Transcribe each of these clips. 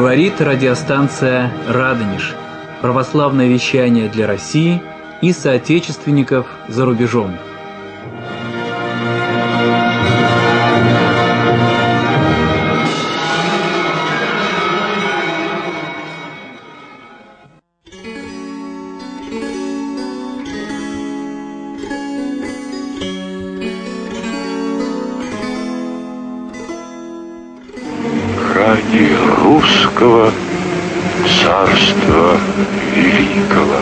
Говорит радиостанция «Радонеж». Православное вещание для России и соотечественников за рубежом. Ради русского царства великого.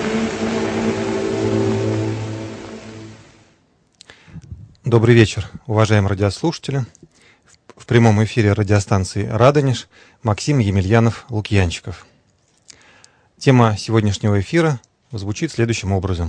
Добрый вечер, уважаемые радиослушатели. В прямом эфире радиостанции «Радонеж» Максим Емельянов-Лукьянчиков. Тема сегодняшнего эфира звучит следующим образом.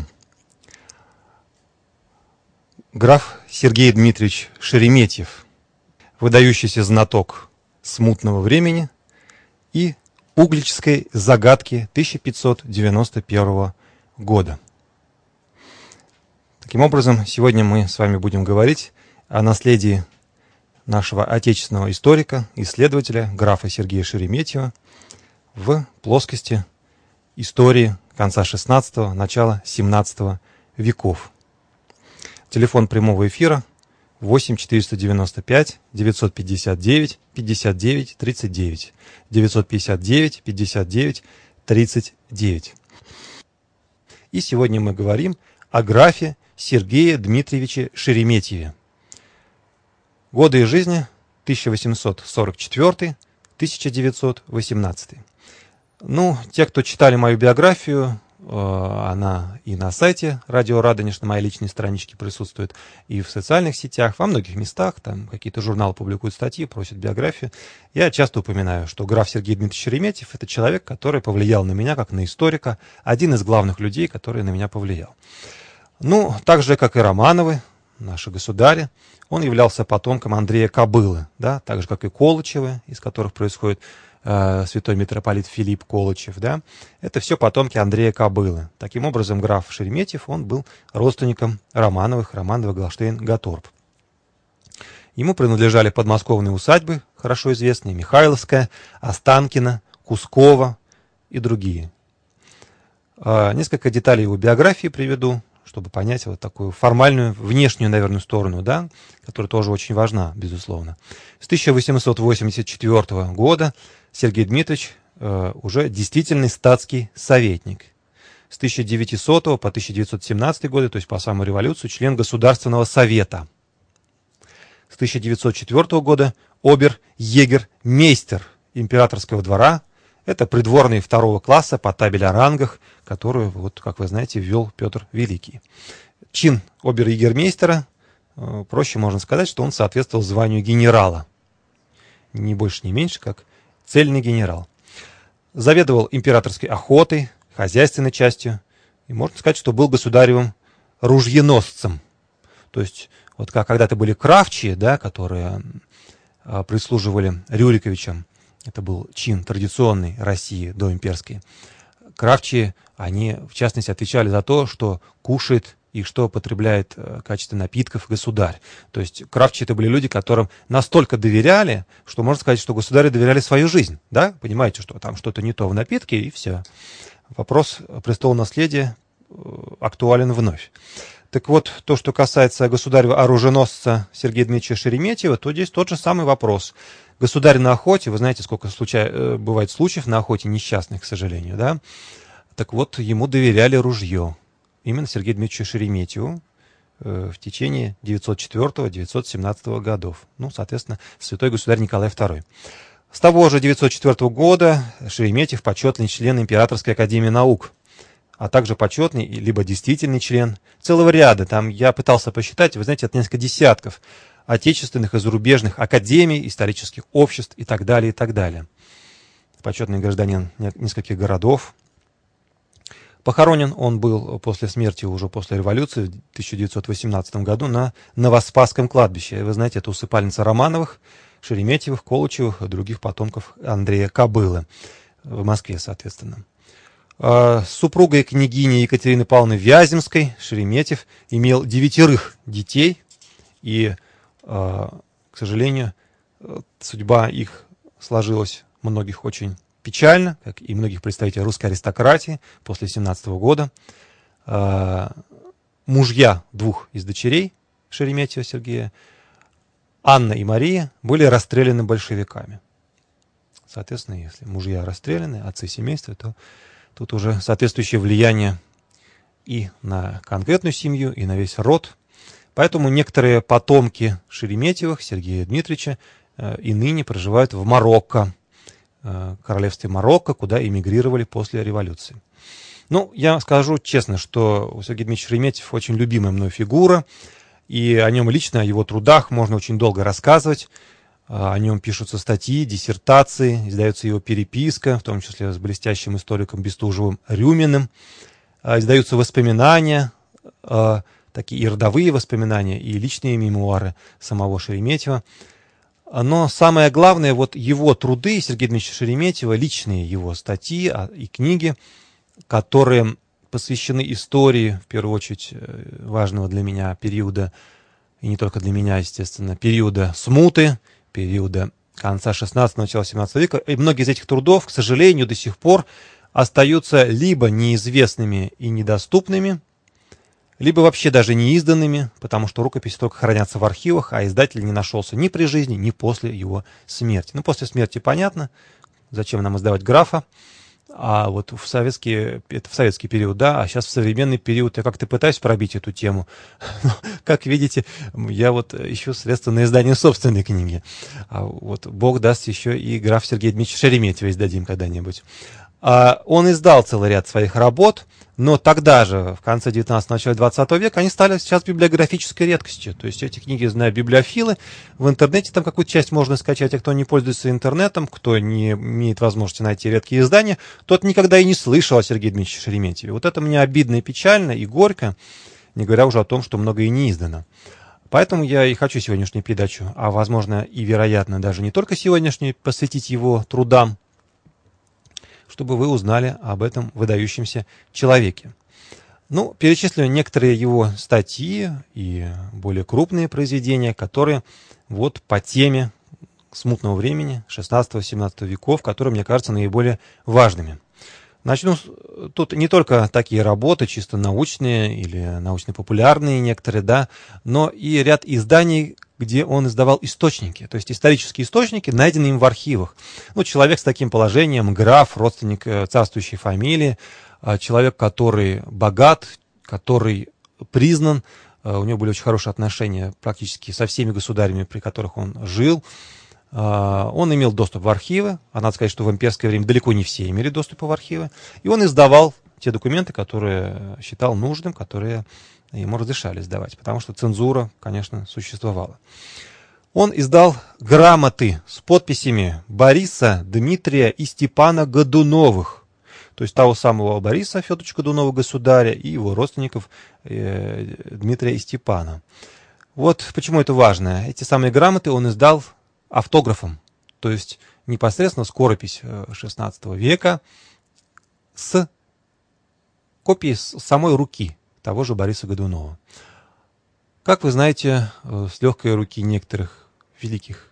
Граф Сергей Дмитриевич Шереметьев, выдающийся знаток смутного времени и угличской загадки 1591 года. Таким образом, сегодня мы с вами будем говорить о наследии нашего отечественного историка, исследователя, графа Сергея Шереметьева в плоскости истории конца XVI – начала XVII веков. Телефон прямого эфира 8 495 959 59 39 959 59 39. И сегодня мы говорим о графе Сергее Дмитриевиче Шереметьеве. Годы жизни 1844-1918. Те, кто читали мою биографию, она и на сайте Радио Радонеж, на моей личной страничке присутствует, и в социальных сетях, во многих местах, там какие-то журналы публикуют статьи, просят биографию. Я часто упоминаю, что граф Сергей Дмитриевич Шереметьев — это человек, который повлиял на меня, как на историка, один из главных людей, который на меня повлиял. Так же, как и Романовы, наши государи, он являлся потомком Андрея Кобылы, да, так же, как и Колычевы, из которых происходит святой митрополит Филипп Колычев, да, это все потомки Андрея Кобылы. Таким образом, граф Шереметьев, он был родственником Романовых, Романово-Галштейн-Гатторп. Ему принадлежали подмосковные усадьбы, хорошо известные, Михайловская, Останкино, Кусково и другие. Несколько деталей его биографии приведу, чтобы понять вот такую формальную, внешнюю, наверное, сторону, да, которая тоже очень важна, безусловно. С 1884 года Сергей Дмитриевич уже действительный статский советник. С 1900 по 1917 годы, то есть по самую революцию, член Государственного совета. С 1904 года обер-егермейстер императорского двора. Это придворный второго класса по табели о рангах, которую, вот, как вы знаете, ввел Петр Великий. Чин обер-егермейстера, проще можно сказать, что он соответствовал званию генерала. Ни больше, ни меньше, как цельный генерал. Заведовал императорской охотой, хозяйственной частью. И можно сказать, что был государевым ружьеносцем. То есть, вот как когда-то были кравчие, да, которые прислуживали Рюриковичам. Это был чин традиционной России доимперской. Кравчие, они, в частности, отвечали за то, что кушает и что потребляет в качестве напитков государь. То есть кравчие — это были люди, которым настолько доверяли, что можно сказать, что государю доверяли свою жизнь. Да? Понимаете, что там что-то не то в напитке, и все. Вопрос престола наследия актуален вновь. Так вот, то, что касается государева оруженосца Сергея Дмитриевича Шереметьева, то здесь тот же самый вопрос. Государь на охоте, вы знаете, сколько бывает случаев на охоте несчастных, к сожалению, да? Так вот, ему доверяли ружье. Именно Сергею Дмитриевичу Шереметьеву в течение 904-917 годов. Соответственно, святой государь Николай II. С того же 904 года Шереметьев почетный член Императорской академии наук, а также почетный, либо действительный член целого ряда. Там я пытался посчитать, вы знаете, это несколько десятков отечественных и зарубежных академий, исторических обществ и так далее, и так далее. Почетный гражданин нескольких городов. Похоронен он был после смерти, уже после революции, в 1918 году на Новоспасском кладбище. Вы знаете, это усыпальница Романовых, Шереметьевых, Колычевых и других потомков Андрея Кобылы в Москве, соответственно. С супругой княгини Екатерины Павловны Вяземской Шереметьев имел 9 детей, и, к сожалению, судьба их сложилась многих очень печально, как и многих представителей русской аристократии после 17 года. Мужья двух из дочерей Шереметьева Сергея, Анна и Мария, были расстреляны большевиками. Соответственно, если мужья расстреляны, отцы семейства, то тут уже соответствующее влияние и на конкретную семью, и на весь род. Поэтому некоторые потомки Шереметьевых, Сергея Дмитриевича, и ныне проживают в Марокко, королевстве Марокко, куда эмигрировали после революции. Ну, я скажу честно, что Сергей Дмитриевич Шереметьев очень любимая мной фигура, и о нем лично, о его трудах можно очень долго рассказывать. О нем пишутся статьи, диссертации, издается его переписка, в том числе с блестящим историком Бестужевым-Рюминым. Издаются воспоминания, такие и родовые воспоминания, и личные мемуары самого Шереметьева. Но самое главное, вот его труды Сергея Дмитриевича Шереметьева, личные его статьи и книги, которые посвящены истории, в первую очередь, важного для меня периода, и не только для меня, естественно, периода смуты, периода конца 16-го, начала 17 века. И многие из этих трудов, к сожалению, до сих пор остаются либо неизвестными и недоступными, либо вообще даже не изданными, потому что рукописи только хранятся в архивах, а издатель не нашелся ни при жизни, ни после его смерти. Ну, после смерти понятно, зачем нам издавать графа, а вот это в советский период, да, а сейчас в современный период я как-то пытаюсь пробить эту тему. Но, как видите, я вот ищу средства на издание собственной книги. А вот Бог даст, еще и граф Сергея Дмитриевича Шереметьева издадим когда-нибудь. Он издал целый ряд своих работ, но тогда же, в конце 19-го, начале 20 века, они стали сейчас библиографической редкостью. То есть эти книги знают библиофилы. В интернете там какую-то часть можно скачать, а кто не пользуется интернетом, кто не имеет возможности найти редкие издания, тот никогда и не слышал о Сергее Дмитриевиче Шереметьеве. Вот это мне обидно и печально, и горько, не говоря уже о том, что многое и не издано. Поэтому я и хочу сегодняшнюю передачу, а возможно и вероятно даже не только сегодняшнюю, посвятить его трудам, чтобы вы узнали об этом выдающемся человеке. Ну, перечислю некоторые его статьи и более крупные произведения, которые вот по теме смутного времени 16-17 веков, которые, мне кажется, наиболее важными. Начну тут не только такие работы, чисто научные или научно-популярные некоторые, да, но и ряд изданий, где он издавал источники, то есть исторические источники, найденные им в архивах. Ну, человек с таким положением, граф, родственник царствующей фамилии, человек, который богат, который признан, у него были очень хорошие отношения практически со всеми государями, при которых он жил. Он имел доступ в архивы, а надо сказать, что в имперское время далеко не все имели доступ в архивы, и он издавал те документы, которые считал нужным, которые ему разрешали сдавать, потому что цензура, конечно, существовала. Он издал грамоты с подписями Бориса, Дмитрия и Степана Годуновых, то есть того самого Бориса Федоровича Годунова, государя, и его родственников Дмитрия и Степана. Вот почему это важно. Эти самые грамоты он издал автографом, то есть непосредственно скоропись XVI века с копией самой руки того же Бориса Годунова. Как вы знаете, с легкой руки некоторых великих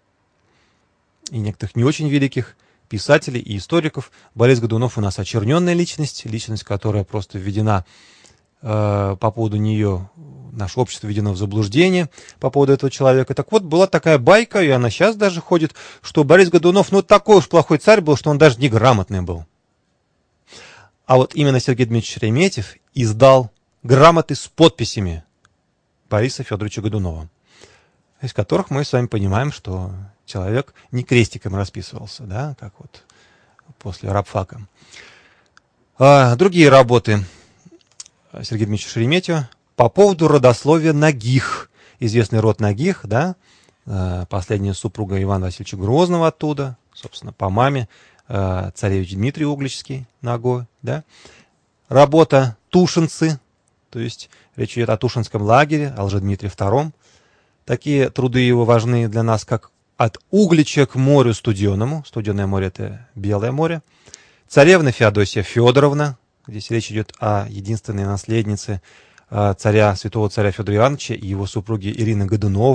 и некоторых не очень великих писателей и историков Борис Годунов у нас очерненная личность, личность, которая просто введена по поводу нее, наше общество введено в заблуждение по поводу этого человека. Так вот, была такая байка, и она сейчас даже ходит, что Борис Годунов, ну, такой уж плохой царь был, что он даже неграмотный был. А вот именно Сергей Дмитриевич Шереметьев издал грамоты с подписями Бориса Федоровича Годунова, из которых мы с вами понимаем, что человек не крестиком расписывался, да, как вот после рабфака. Другие работы Сергея Дмитриевича Шереметьева по поводу родословия Нагих. Известный род Нагих, да, последняя супруга Ивана Васильевича Грозного оттуда, собственно, по маме царевич Дмитрий Угличский, Нагой, да. Работа «Тушинцы», то есть речь идет о Тушинском лагере, о Лжедмитрии II. Такие труды его важны для нас, как «От Углича к морю студеному». Студеное море — это Белое море. «Царевна Феодосия Федоровна». Здесь речь идет о единственной наследнице святого царя Федора Ивановича и его супруги Ирины Годуновой,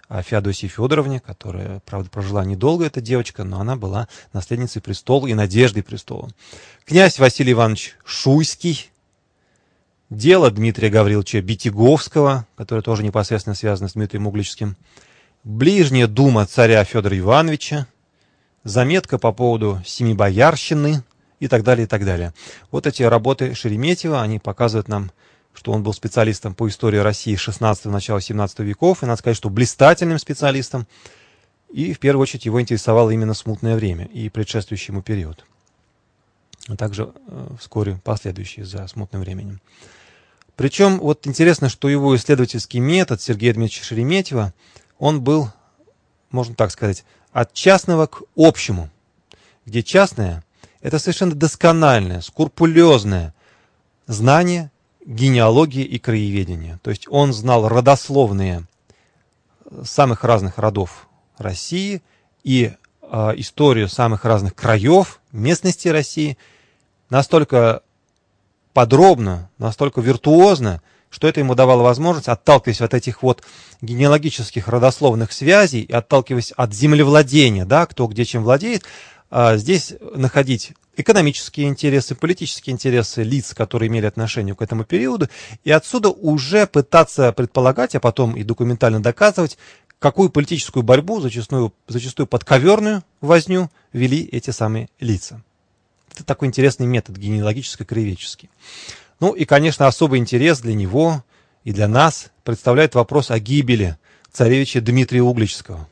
о Феодосии Федоровне, которая, правда, прожила недолго, эта девочка, но она была наследницей престола и надеждой престола. Князь Василий Иванович Шуйский, дело Дмитрия Гавриловича Битяговского, которое тоже непосредственно связано с Дмитрием Угличским, ближняя дума царя Федора Ивановича, заметка по поводу Семибоярщины и так далее, и так далее. Вот эти работы Шереметьева, они показывают нам, что он был специалистом по истории России 16-го, начала 17 веков, и надо сказать, что блистательным специалистом, и в первую очередь его интересовало именно смутное время и предшествующий ему период, а также вскоре последующий за смутным временем. Причем вот интересно, что его исследовательский метод Сергея Дмитриевича Шереметьева, он был, можно так сказать, от частного к общему, где частное – это совершенно доскональное, скрупулезное знание генеалогии и краеведения. То есть он знал родословные самых разных родов России и историю самых разных краев, местности России настолько подробно, настолько виртуозно, что это ему давало возможность, отталкиваясь от этих вот генеалогических родословных связей и отталкиваясь от землевладения, да, кто где чем владеет, здесь находить экономические интересы, политические интересы лиц, которые имели отношение к этому периоду, и отсюда уже пытаться предполагать, а потом и документально доказывать, какую политическую борьбу, зачастую подковерную возню, вели эти самые лица. Это такой интересный метод генеалогическо-краеведческий. Ну и, конечно, особый интерес для него и для нас представляет вопрос о гибели царевича Дмитрия Угличского,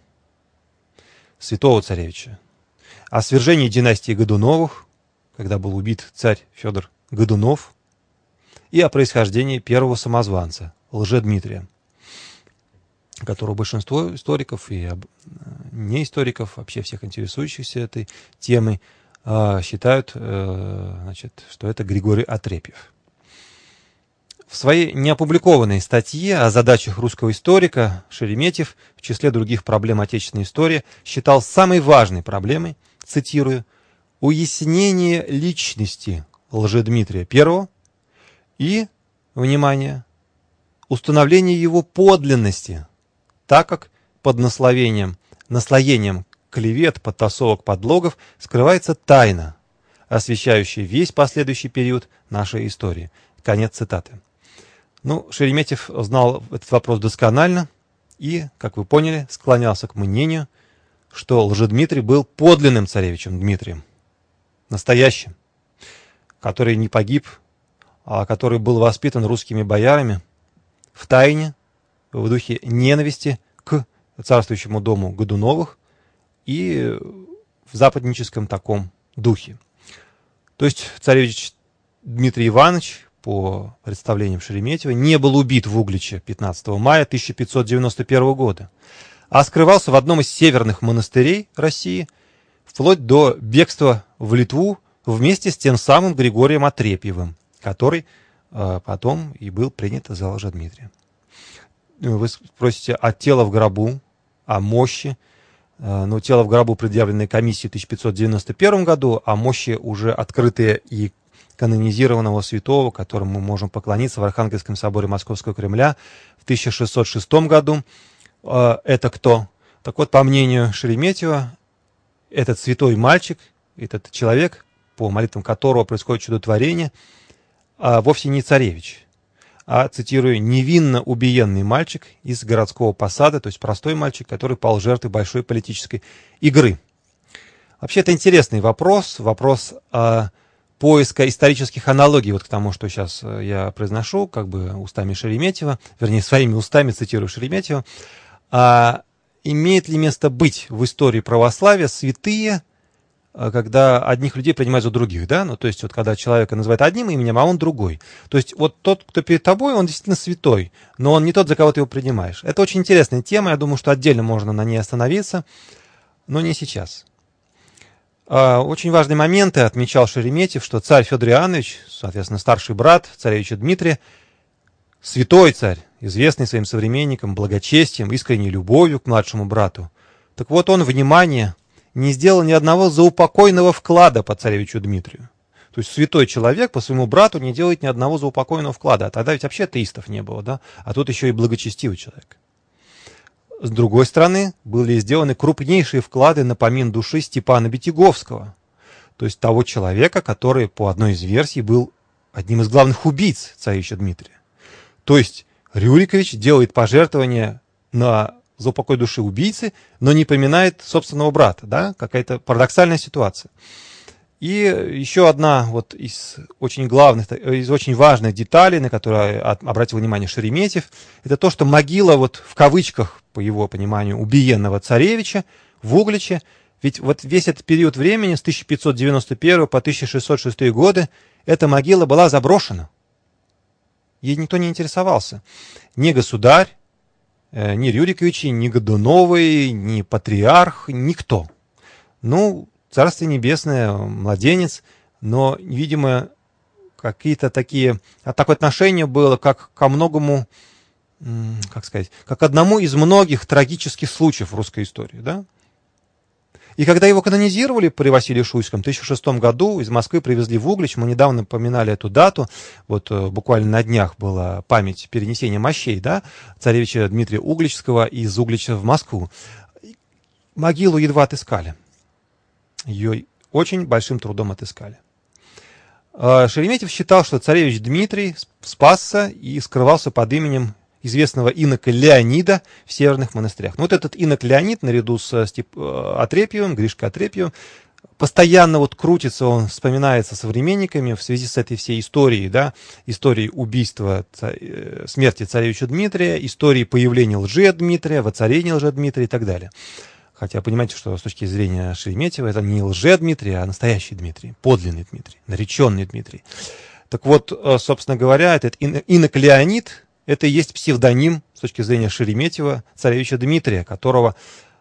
святого царевича, о свержении династии Годуновых, когда был убит царь Федор Годунов, и о происхождении первого самозванца, Лжедмитрия, которого большинство историков и не историков, вообще всех интересующихся этой темой, считают, значит, что это Григорий Отрепьев. В своей неопубликованной статье о задачах русского историка Шереметьев, в числе других проблем отечественной истории, считал самой важной проблемой, цитирую, «уяснение личности Лжедмитрия I и, внимание, установление его подлинности, так как под наслоением клевет, подтасовок, подлогов скрывается тайна, освещающая весь последующий период нашей истории». Конец цитаты. Ну, Шереметьев знал этот вопрос досконально и, как вы поняли, склонялся к мнению, что Лжедмитрий был подлинным царевичем Дмитрием, настоящим, который не погиб, а который был воспитан русскими боярами в тайне, в духе ненависти к царствующему дому Годуновых и в западническом таком духе. То есть царевич Дмитрий Иванович, по представлениям Шереметьева, не был убит в Угличе 15 мая 1591 года, а скрывался в одном из северных монастырей России, вплоть до бегства в Литву вместе с тем самым Григорием Отрепьевым, который потом и был принят за Лжедмитрия. Вы спросите, а тело в гробу, о мощи? Ну, тело в гробу, предъявленное комиссией в 1591 году, а мощи уже открытые и канонизированного святого, которому мы можем поклониться в Архангельском соборе Московского Кремля в 1606 году. Это кто? Так вот, по мнению Шереметьева, этот святой мальчик, этот человек, по молитвам которого происходит чудотворение, вовсе не царевич, а, цитирую, невинно убиенный мальчик из городского посада, то есть простой мальчик, который пал жертвой большой политической игры. Вообще, это интересный вопрос поиска исторических аналогий вот к тому, что сейчас я произношу, как бы устами Шереметьева, вернее, своими устами цитирую Шереметьева. Имеет ли место быть в истории православия святые, когда одних людей принимают за других, да? Ну, то есть, вот когда человека называют одним именем, а он другой. То есть, вот тот, кто перед тобой, он действительно святой, но он не тот, за кого ты его принимаешь. Это очень интересная тема, я думаю, что отдельно можно на ней остановиться, но не сейчас. Очень важные моменты отмечал Шереметьев, что царь Федор Иоаннович, соответственно, старший брат царевича Дмитрия, святой царь, известный своим современникам благочестием, искренней любовью к младшему брату. Так вот, он, внимание, не сделал ни одного заупокойного вклада по царевичу Дмитрию. То есть святой человек по своему брату не делает ни одного заупокойного вклада. А тогда ведь вообще атеистов не было, да? А тут еще и благочестивый человек. с другой стороны, были сделаны крупнейшие вклады на помин души Степана Битяговского, то есть того человека, который, по одной из версий, был одним из главных убийц царевича Дмитрия. То есть Рюрикович делает пожертвования за упокой души убийцы, но не поминает собственного брата. Да? Какая-то парадоксальная ситуация. И еще одна вот из очень важных деталей, на которые обратил внимание Шереметьев, это то, что могила, вот в кавычках, по его пониманию, убиенного царевича в Угличе, ведь вот весь этот период времени, с 1591 по 1606 годы, эта могила была заброшена. Ей никто не интересовался. Ни государь, ни Рюриковичи, ни Годуновы, ни патриарх, никто. Ну, Царствие Небесное, младенец, но, видимо, какие-то такое отношение было, как ко многому, как сказать, как одному из многих трагических случаев в русской истории, да? И когда его канонизировали при Василии Шуйском в 1006 году, из Москвы привезли в Углич, мы недавно поминали эту дату, вот буквально на днях была память перенесения мощей, да, царевича Дмитрия Угличского из Углича в Москву. Могилу едва отыскали. Ее очень большим трудом отыскали. Шереметьев считал, что царевич Дмитрий спасся и скрывался под именем известного инока Леонида в северных монастырях. Ну, вот этот инок Леонид, наряду с Отрепьевым, Гришкой Отрепьевым, постоянно вот крутится, он вспоминается современниками в связи с этой всей историей, да, историей убийства, смерти царевича Дмитрия, историей появления лже-Дмитрия, воцарения лже-Дмитрия и так далее. Хотя понимаете, что с точки зрения Шереметьева это не лже-Дмитрий, а настоящий Дмитрий, подлинный Дмитрий, нареченный Дмитрий. Так вот, собственно говоря, этот инок Леонид, это и есть псевдоним с точки зрения Шереметьева царевича Дмитрия, которого,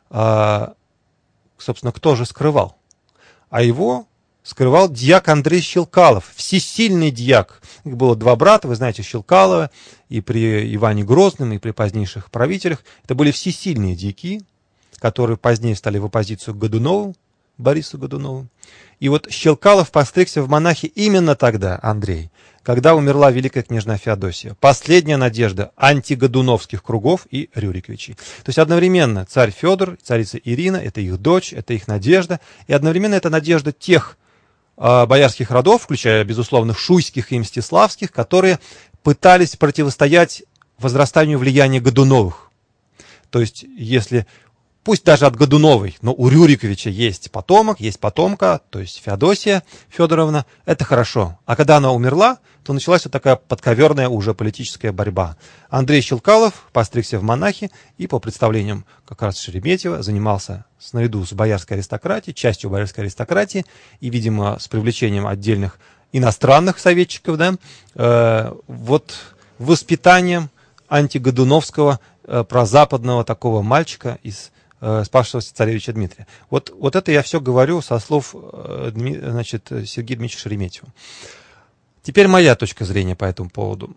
собственно, кто же скрывал? А его скрывал дьяк Андрей Щелкалов, всесильный дьяк. Их было два брата, вы знаете, Щелкалова, и при Иване Грозном, и при позднейших правителях. Это были всесильные дьяки, которые позднее стали в оппозицию к Годунову, Борису Годунову. И вот Щелкалов постригся в монахи именно тогда, Андрей, когда умерла великая княжна Феодосия. Последняя надежда антигодуновских кругов и Рюриковичей. То есть одновременно царь Федор, царица Ирина, это их дочь, это их надежда, и одновременно это надежда тех боярских родов, включая, безусловно, шуйских и мстиславских, которые пытались противостоять возрастанию влияния Годуновых. То есть, если пусть даже от Годуновой, но у Рюриковича есть потомок, есть потомка, то есть Феодосия Федоровна, это хорошо. А когда она умерла, то началась вот такая подковерная уже политическая борьба. Андрей Щелкалов постригся в монахи и, по представлениям как раз Шереметьева, занимался наряду с боярской аристократией, частью боярской аристократии, и, видимо, с привлечением отдельных иностранных советчиков, да, вот воспитанием антигодуновского прозападного такого мальчика из спасшегося царевича Дмитрия. Вот это я все говорю со слов, значит, Сергея Дмитриевича Шереметьева. Теперь моя точка зрения по этому поводу.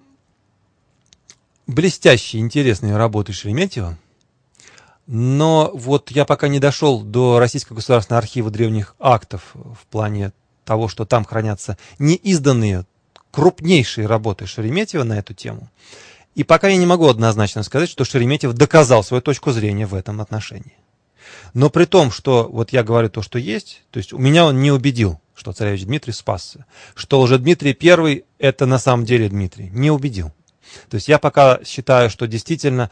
Блестящие, интересные работы Шереметьева, но вот я пока не дошел до Российского государственного архива древних актов в плане того, что там хранятся неизданные крупнейшие работы Шереметьева на эту тему. И пока я не могу однозначно сказать, что Шереметьев доказал свою точку зрения в этом отношении. Но при том, что вот я говорю то, что есть, то есть меня он не убедил, что царевич Дмитрий спасся, что Лжедмитрий I это на самом деле Дмитрий, не убедил. То есть я пока считаю, что действительно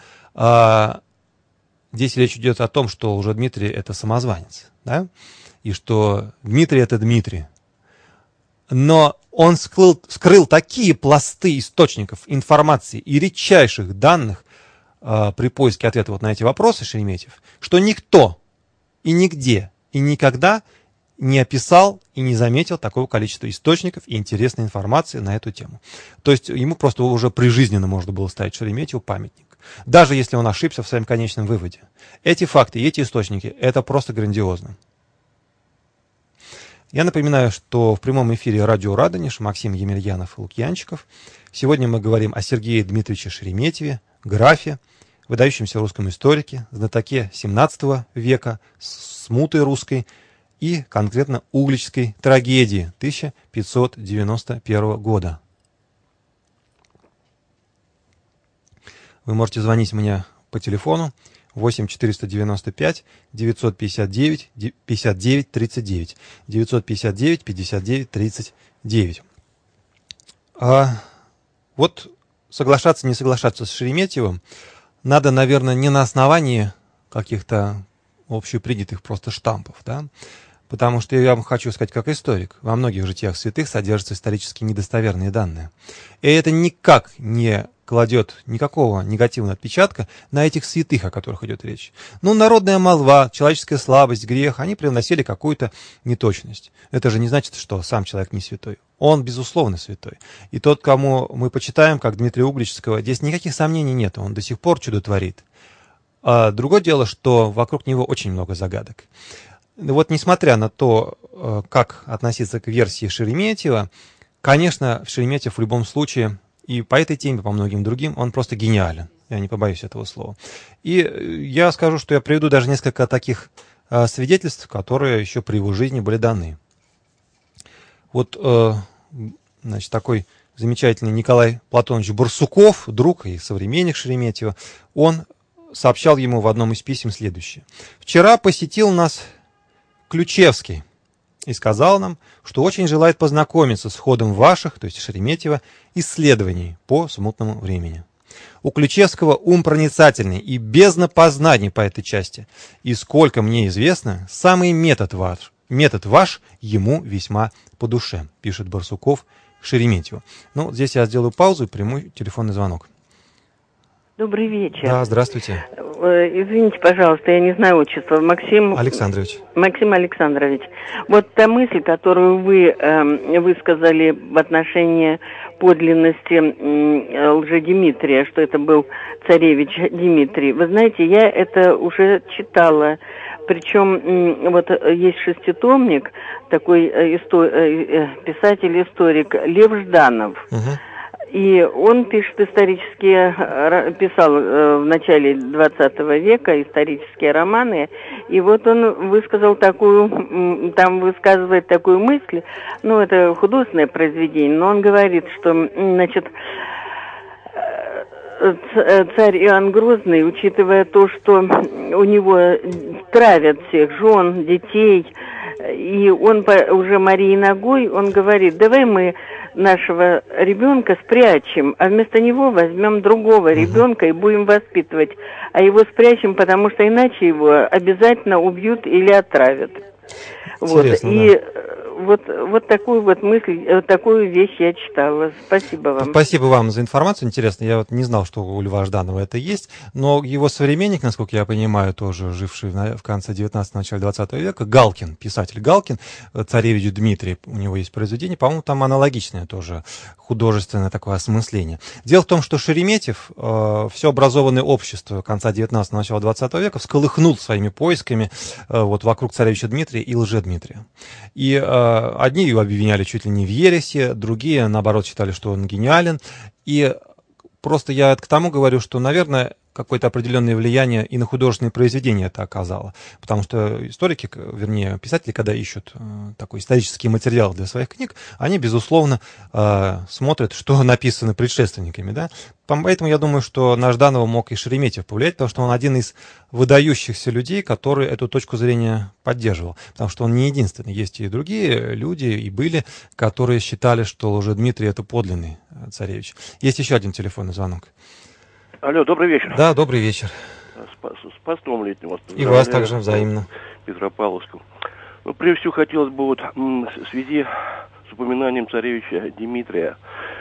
здесь речь идет о том, что Лжедмитрий это самозванец, да? И что Дмитрий это Дмитрий. Но он скрыл такие пласты источников информации и редчайших данных при поиске ответа вот на эти вопросы Шереметьев, что никто и нигде и никогда не описал и не заметил такого количества источников и интересной информации на эту тему. То есть ему просто уже прижизненно можно было ставить Шереметьеву памятник, даже если он ошибся в своем конечном выводе. Эти факты и эти источники – это просто грандиозно. Я напоминаю, что в прямом эфире радио «Радонеж» Максим Емельянов и Лукьянчиков. Сегодня мы говорим о Сергее Дмитриевиче Шереметьеве, графе, выдающемся русском историке, знатоке XVII века, смуты русской и конкретно угличской трагедии 1591 года. Вы можете звонить мне по телефону 8 495 959 59 39. 959 59 39. Вот соглашаться, не соглашаться с Шереметьевым надо, наверное, не на основании каких-то общепринятых просто штампов, да? Потому что я вам хочу сказать, как историк, во многих житиях святых содержатся исторически недостоверные данные. И это никак не кладет никакого негативного отпечатка на этих святых, о которых идет речь. Ну, народная молва, человеческая слабость, грех, они привносили какую-то неточность. Это же не значит, что сам человек не святой. Он, безусловно, святой. И тот, кому мы почитаем, как Дмитрия Угличского, здесь никаких сомнений нет, он до сих пор чудо творит. А другое дело, что вокруг него очень много загадок. Вот несмотря на то, как относиться к версии Шереметьева, конечно, Шереметьев в любом случае, и по этой теме, по многим другим, он просто гениален. Я не побоюсь этого слова. И я скажу, что я приведу даже несколько таких свидетельств, которые еще при его жизни были даны. Вот, значит, такой замечательный Николай Платонович Барсуков, друг и современник Шереметьева, он сообщал ему в одном из писем следующее. «Вчера посетил нас Ключевский и сказал нам, что очень желает познакомиться с ходом ваших, то есть Шереметьева, исследований по смутному времени. У Ключевского ум проницательный и бездна познаний по этой части, и сколько мне известно, самый метод ваш ему весьма по душе», пишет Барсуков Шереметьеву. Ну, здесь я сделаю паузу и приму телефонный звонок. Добрый вечер. Да, здравствуйте. Извините, пожалуйста, я не знаю отчества. Максим Александрович. Максим Александрович. Вот та мысль, которую вы высказали в отношении подлинности Лжедимитрия, что это был царевич Дмитрий. Вы знаете, я это уже читала. Причем вот есть шеститомник, такой писатель-историк Лев Жданов. Угу. И он пишет писал в начале 20 века исторические романы, и вот он высказывает такую мысль, ну, это художественное произведение, но он говорит, что, значит, царь Иоанн Грозный, учитывая то, что у него травят всех жен, детей, и он уже Марии ногой, он говорит, давай мы нашего ребенка спрячем, а вместо него возьмем другого ребенка и будем воспитывать, а его спрячем, потому что иначе его обязательно убьют или отравят. Интересно, вот. И вот такую вот мысль, такую вещь я читала. Спасибо вам. Спасибо вам за информацию. Интересно, я вот не знал, что у Льва Жданова это есть, но его современник, насколько я понимаю, тоже живший в конце 19-го, начале 20 века, Галкин, писатель Галкин, царевич Дмитрий, у него есть произведение, по-моему, там аналогичное тоже художественное такое осмысление. Дело в том, что Шереметьев все образованное общество конца 19-го, начала 20 века всколыхнул своими поисками вот вокруг царевича Дмитрия и Лжедмитрия. И одни его обвиняли чуть ли не в ереси, другие, наоборот, считали, что он гениален. И просто я к тому говорю, что, наверное, какое-то определенное влияние и на художественные произведения это оказало. Потому что историки, вернее, писатели, когда ищут такой исторический материал для своих книг, они, безусловно, смотрят, что написано предшественниками. Да? Поэтому я думаю, что на Жданова мог и Шереметьев повлиять, потому что он один из выдающихся людей, который эту точку зрения поддерживал. Потому что он не единственный. Есть и другие люди, и были, которые считали, что Лжедмитрий — это подлинный царевич. Есть еще один телефонный звонок. Алло, добрый вечер. Да, добрый вечер. С постом летним вас. И вас также взаимно. Петропавловском. Ну, прежде всего, хотелось бы вот в связи с упоминанием царевича Дмитрия.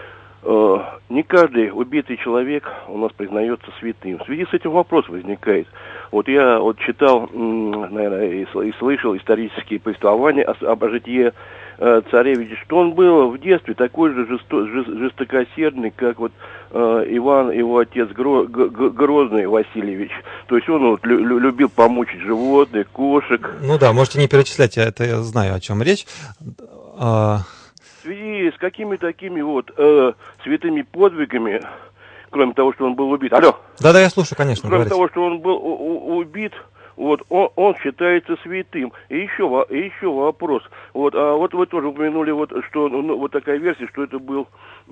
Не каждый убитый человек у нас признается святым. В связи с этим вопрос возникает. Вот я вот читал, наверное, и слышал исторические повествования о житии царевича, что он был в детстве такой же жестокосердный, как вот Иван, его отец Грозный Васильевич. То есть он вот любил помучить животных, кошек. Ну да, можете не перечислять, я знаю, о чем речь. В связи с какими такими вот святыми подвигами, кроме того, что он был убит. Алло. Да, я слушаю, конечно. Кроме говорите. того, что он был убит, вот он считается святым. И еще вопрос. Вот вы тоже упомянули, вот, что вот такая версия, что это был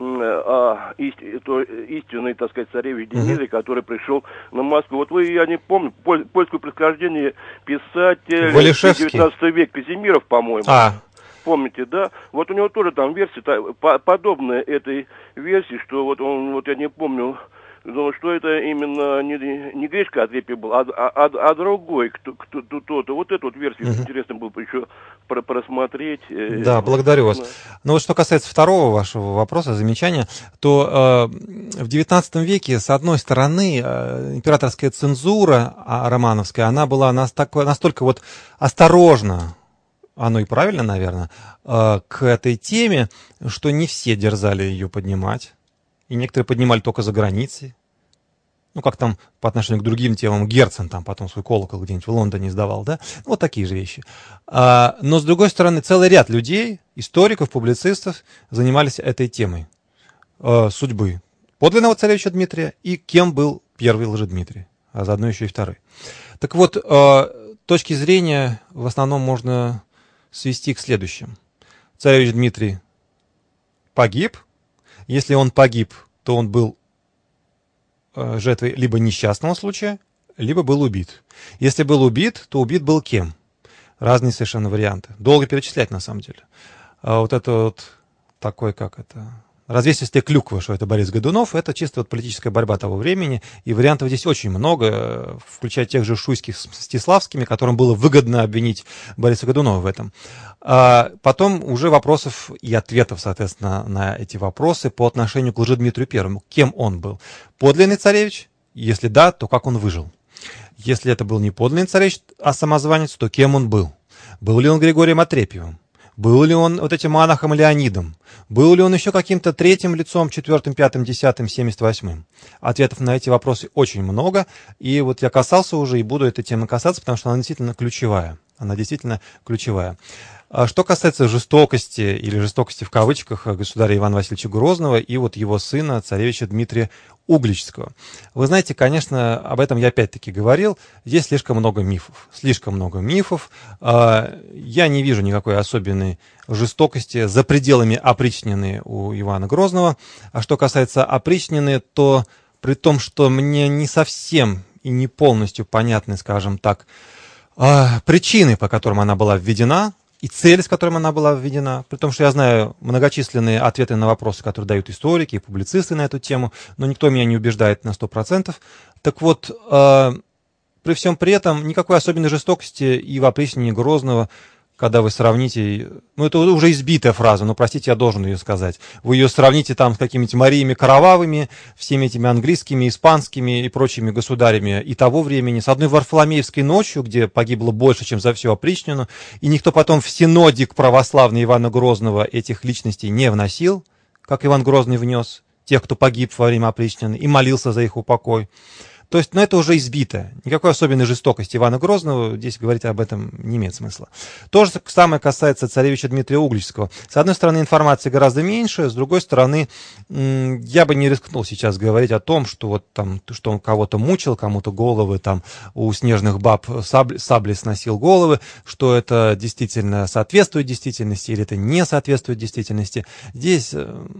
истинный, так сказать, царевич Дмитрий, который пришел на Москву. Вот я не помню, польское происхождение писатель, 19 век, Казимиров, по-моему. Помните, да? Вот у него тоже там версия подобная этой версии, что вот он, вот я не помню, но что это именно не Гришка Отрепьев был, а другой кто-то. Вот эту вот версию интересно было бы еще просмотреть. Да, благодарю вас. Но вот что касается второго вашего вопроса, замечания, то в XIX веке, с одной стороны, императорская цензура романовская, она была настолько вот осторожна, оно и правильно, наверное, к этой теме, что не все дерзали ее поднимать. И некоторые поднимали только за границей. Ну, как там по отношению к другим темам Герцен там потом свой колокол где-нибудь в Лондоне издавал, да? Вот такие же вещи. Но, с другой стороны, целый ряд людей, историков, публицистов, занимались этой темой судьбы подлинного царевича Дмитрия и кем был первый Лжедмитрий, а заодно еще и второй. Так вот, точки зрения в основном можно свести к следующему. Царевич Дмитрий погиб. Если он погиб, то он был жертвой либо несчастного случая, либо был убит. Если был убит, то убит был кем? Разные совершенно варианты. Долго перечислять, на самом деле. Вот это вот такой, как это... Развесистая клюква, что это Борис Годунов, это чисто вот политическая борьба того времени, и вариантов здесь очень много, включая тех же Шуйских с Мстиславскими, которым было выгодно обвинить Бориса Годунова в этом. Потом уже вопросов и ответов, соответственно, на эти вопросы по отношению к Лжедмитрию Первому. Кем он был? Подлинный царевич? Если да, то как он выжил? Если это был не подлинный царевич, а самозванец, то кем он был? Был ли он Григорием Отрепьевым? Был ли он вот этим монахом Леонидом? Был ли он еще каким-то третьим лицом, 4-м, 5-м, 10-м, 78-м? Ответов на эти вопросы очень много, и вот я касался уже и буду этой темы касаться, потому что она действительно ключевая. Она действительно ключевая. Что касается жестокости, или жестокости в кавычках, государя Ивана Васильевича Грозного и вот его сына, царевича Дмитрия Угличского. Вы знаете, конечно, об этом я опять-таки говорил, есть слишком много мифов. Слишком много мифов. Я не вижу никакой особенной жестокости за пределами опричнины у Ивана Грозного. А что касается опричнины, то при том, что мне не совсем и не полностью понятны, скажем так, причины, по которым она была введена, и цель, с которой она была введена, при том, что я знаю многочисленные ответы на вопросы, которые дают историки и публицисты на эту тему, но никто меня не убеждает на 100%. Так вот, при всем при этом никакой особенной жестокости и в опричнине Грозного, когда вы сравните, ну это уже избитая фраза, но простите, я должен ее сказать, вы ее сравните там с какими-то Мариями Кровавыми, всеми этими английскими, испанскими и прочими государями и того времени, с одной Варфоломеевской ночью, где погибло больше, чем за всю опричнину, и никто потом в синодик православный Ивана Грозного этих личностей не вносил, как Иван Грозный внес тех, кто погиб во время опричнины, и молился за их упокой. То есть, это уже избито. Никакой особенной жестокости Ивана Грозного здесь говорить об этом не имеет смысла. То же самое касается царевича Дмитрия Угличского. С одной стороны, информации гораздо меньше, с другой стороны, я бы не рискнул сейчас говорить о том, что вот там, что он кого-то мучил, кому-то головы там у снежных баб саблей сносил головы, что это действительно соответствует действительности или это не соответствует действительности. Здесь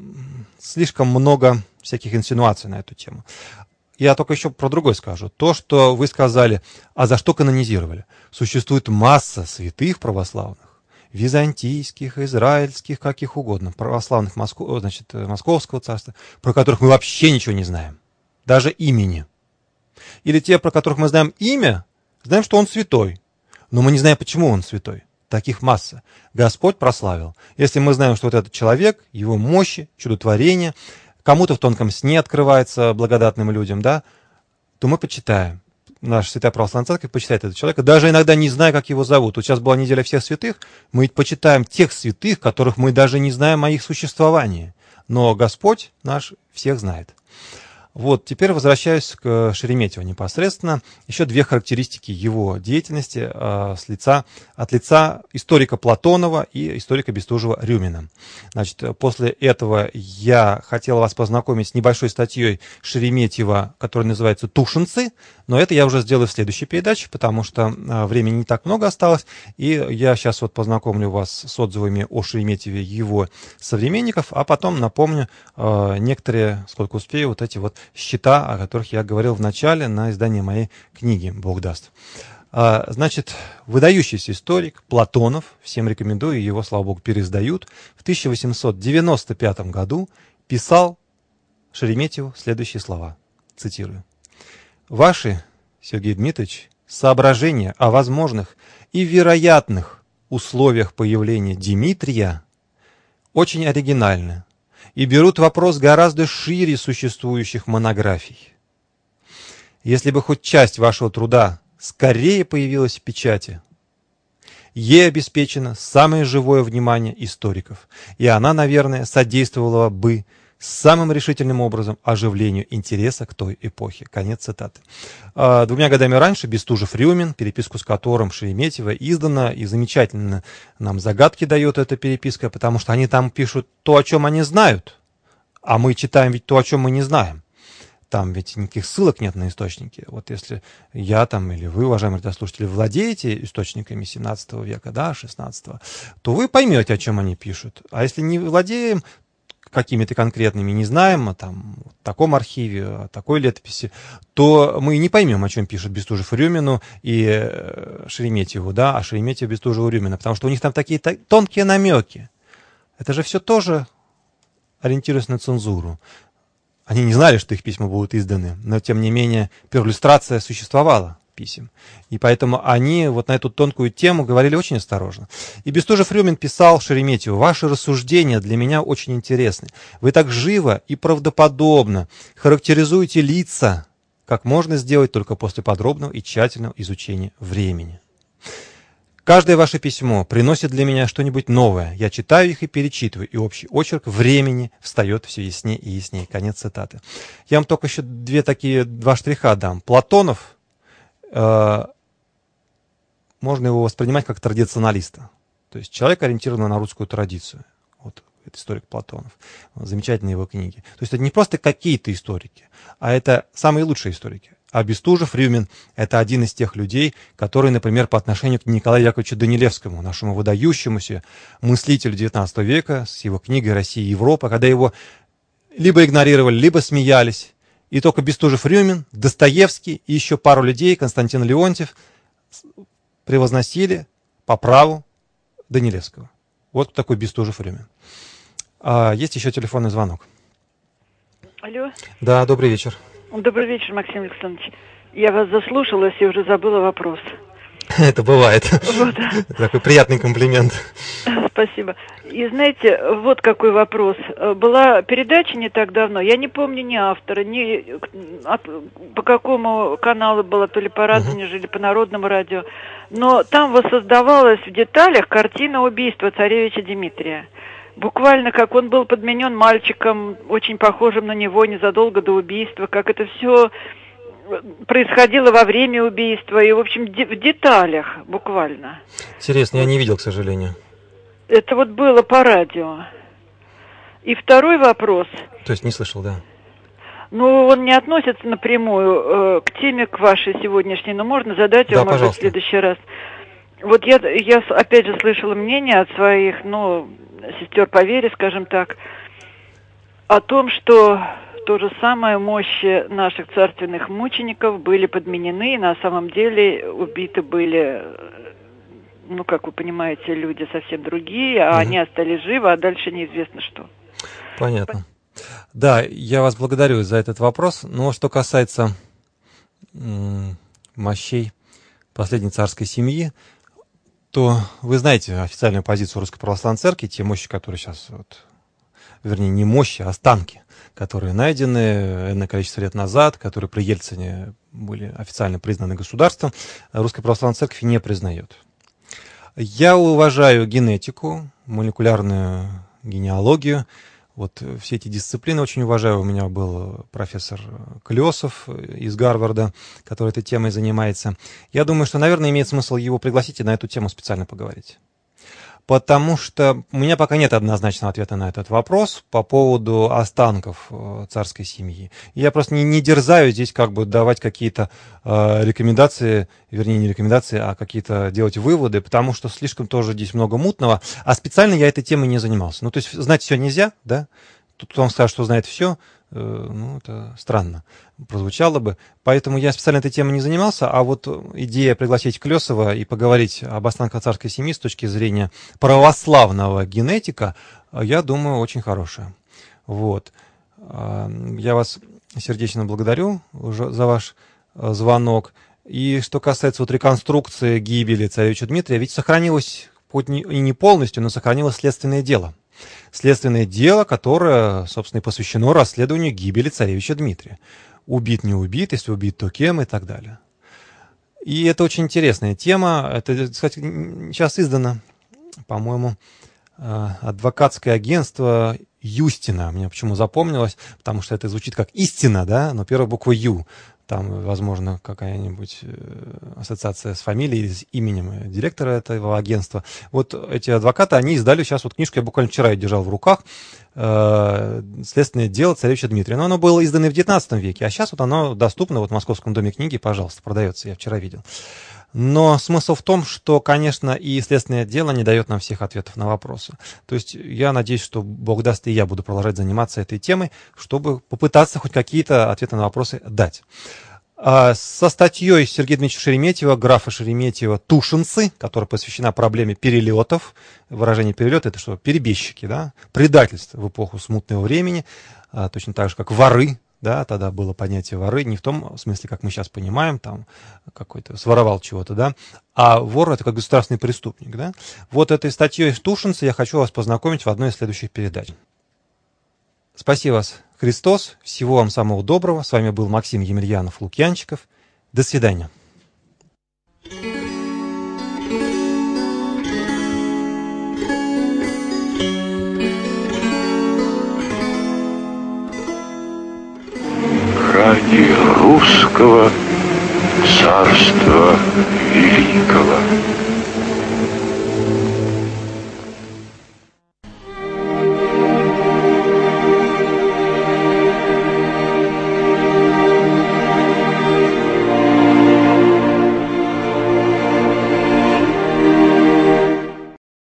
слишком много всяких инсинуаций на эту тему. Я только еще про другое скажу. То, что вы сказали, а за что канонизировали? Существует масса святых православных, византийских, израильских, каких угодно, православных Московского царства, про которых мы вообще ничего не знаем. Даже имени. Или те, про которых мы знаем имя, знаем, что он святой. Но мы не знаем, почему он святой. Таких масса. Господь прославил. Если мы знаем, что вот этот человек, его мощи, чудотворение, кому-то в тонком сне открывается благодатным людям, да, то мы почитаем. Наша Святая Православная Церковь почитает этого человека, даже иногда не зная, как его зовут. Вот сейчас была неделя всех святых, мы почитаем тех святых, которых мы даже не знаем о их существовании. Но Господь наш всех знает. Вот, теперь возвращаюсь к Шереметьеву непосредственно. Еще две характеристики его деятельности от лица историка Платонова и историка Бестужева-Рюмина. Значит, после этого я хотел вас познакомить с небольшой статьей Шереметьева, которая называется «Тушинцы», но это я уже сделаю в следующей передаче, потому что времени не так много осталось, и я сейчас вот познакомлю вас с отзывами о Шереметьеве его современников, а потом напомню некоторые, сколько успею, вот эти вот счета, о которых я говорил в начале на издании моей книги, Бог даст. Значит, выдающийся историк Платонов, всем рекомендую, его, слава богу, переиздают, в 1895 году писал Шереметьеву следующие слова, цитирую. «Ваши, Сергей Дмитриевич, соображения о возможных и вероятных условиях появления Димитрия очень оригинальны и берут вопрос гораздо шире существующих монографий. Если бы хоть часть вашего труда скорее появилась в печати, ей обеспечено самое живое внимание историков, и она, наверное, содействовала бы самым решительным образом оживлению интереса к той эпохе». Конец цитаты. 2 годами раньше Бестужев-Рюмин, переписку с которым Шереметьева издана, и замечательно нам загадки дает эта переписка, потому что они там пишут то, о чем они знают, а мы читаем ведь то, о чем мы не знаем. Там ведь никаких ссылок нет на источники. Вот если я там или вы, уважаемые радиослушатели, владеете источниками 17 века, да, 16, то вы поймете, о чем они пишут. А если не владеем какими-то конкретными, не знаем, там, в таком архиве, о такой летописи, то мы не поймем, о чем пишут Бестужев-Рюмину и Шереметьеву, да, а Шереметьев Бестужеву-Рюмина, потому что у них там такие тонкие намеки. Это же все тоже ориентируясь на цензуру. Они не знали, что их письма будут изданы, но, тем не менее, перлюстрация существовала писем. И поэтому они вот на эту тонкую тему говорили очень осторожно. И Бестужев-Рюмин писал Шереметьеву: «Ваши рассуждения для меня очень интересны. Вы так живо и правдоподобно характеризуете лица, как можно сделать только после подробного и тщательного изучения времени. Каждое ваше письмо приносит для меня что-нибудь новое. Я читаю их и перечитываю, и общий очерк времени встает все яснее и яснее». Конец цитаты. Я вам только еще два штриха дам. Платонов, можно его воспринимать как традиционалиста. То есть человек, ориентированный на русскую традицию. Вот это историк Платонов. Замечательные его книги. То есть это не просто какие-то историки, а это самые лучшие историки. А Бестужев-Рюмин – это один из тех людей, который, например, по отношению к Николаю Яковлевичу Данилевскому, нашему выдающемуся мыслителю XIX века, с его книгой «Россия и Европа», когда его либо игнорировали, либо смеялись, и только Бестужев-Рюмин, Достоевский и еще пару людей, Константин Леонтьев, превозносили по праву Данилевского. Вот такой Бестужев-Рюмин. Есть еще телефонный звонок. Алло. Да, добрый вечер. Добрый вечер, Максим Александрович. Я вас заслушалась и уже забыла вопрос. Это бывает. Вот. Такой приятный комплимент. Спасибо. И знаете, вот какой вопрос. Была передача не так давно, я не помню ни автора, ни по какому каналу была, то ли по Радонежу, или по Народному радио, но там воссоздавалась в деталях картина убийства царевича Дмитрия. Буквально как он был подменен мальчиком, очень похожим на него незадолго до убийства, как это все происходило во время убийства, и, в общем, в деталях буквально. Интересно, я не видел, к сожалению. Это вот было по радио. И второй вопрос. То есть не слышал, да. Ну, он не относится напрямую к теме, к вашей сегодняшней, но можно задать его, может быть, в следующий раз. Вот я опять же слышала мнение от своих, сестер по вере, скажем так, о том, что то же самое мощи наших царственных мучеников были подменены, и на самом деле убиты были, как вы понимаете, люди совсем другие, а они остались живы, а дальше неизвестно что. Понятно. Да, я вас благодарю за этот вопрос. Но что касается мощей последней царской семьи, то вы знаете официальную позицию Русской Православной Церкви, те мощи, которые сейчас, вернее, не мощи, а останки, которые найдены энное количество лет назад, которые при Ельцине были официально признаны государством, Русская Православная Церковь не признает. Я уважаю генетику, молекулярную генеалогию, Вот все эти дисциплины очень уважаю. У меня был профессор Клёсов из Гарварда, который этой темой занимается. Я думаю, что, наверное, имеет смысл его пригласить и на эту тему специально поговорить. Потому что у меня пока нет однозначного ответа на этот вопрос по поводу останков царской семьи. Я просто не дерзаю здесь как бы давать какие-то рекомендации, вернее, не рекомендации, а какие-то делать выводы, потому что слишком тоже здесь много мутного. А специально я этой темой не занимался. Ну, то есть знать все нельзя, да? Тут кто вам скажет, что знает все, ну, это странно прозвучало бы. Поэтому я специально этой темой не занимался, а вот идея пригласить Клёсова и поговорить об останках царской семьи с точки зрения православного генетика, я думаю, очень хорошая. Вот. Я вас сердечно благодарю за ваш звонок. И что касается вот реконструкции гибели царевича Дмитрия, ведь сохранилось, хоть и не полностью, но сохранилось следственное дело. Следственное дело, которое, собственно, и посвящено расследованию гибели царевича Дмитрия. Убит, не убит, если убит, то кем и так далее. И это очень интересная тема. Это, кстати, сейчас издано, по-моему, адвокатское агентство Юстина. Мне почему запомнилось, потому что это звучит как истина, да, но первая буква Ю. Там, возможно, какая-нибудь ассоциация с фамилией, с именем директора этого агентства. Вот эти адвокаты, они издали сейчас вот книжку, я буквально вчера ее держал в руках, «Следственное дело царевича Дмитрия». Но оно было издано в 19 веке, а сейчас вот оно доступно вот в Московском доме книги, пожалуйста, продается, я вчера видел. Но смысл в том, что, конечно, и следственное дело не дает нам всех ответов на вопросы. То есть я надеюсь, что Бог даст, и я буду продолжать заниматься этой темой, чтобы попытаться хоть какие-то ответы на вопросы дать. Со статьей Сергея Дмитриевича Шереметьева, графа Шереметьева «Тушинцы», которая посвящена проблеме перелетов. Выражение «перелет» — это что? Перебежчики, да? Предательство в эпоху смутного времени, точно так же, как воры. Да, тогда было понятие воры не в том смысле, как мы сейчас понимаем, там какой-то своровал чего-то, да, а вор — это как государственный преступник, да. Вот этой статьей «Тушинцы» я хочу вас познакомить в одной из следующих передач. Спаси вас, Христос, всего вам самого доброго. С вами был Максим Емельянов-Лукьянчиков. До свидания. Ради русского царства великого.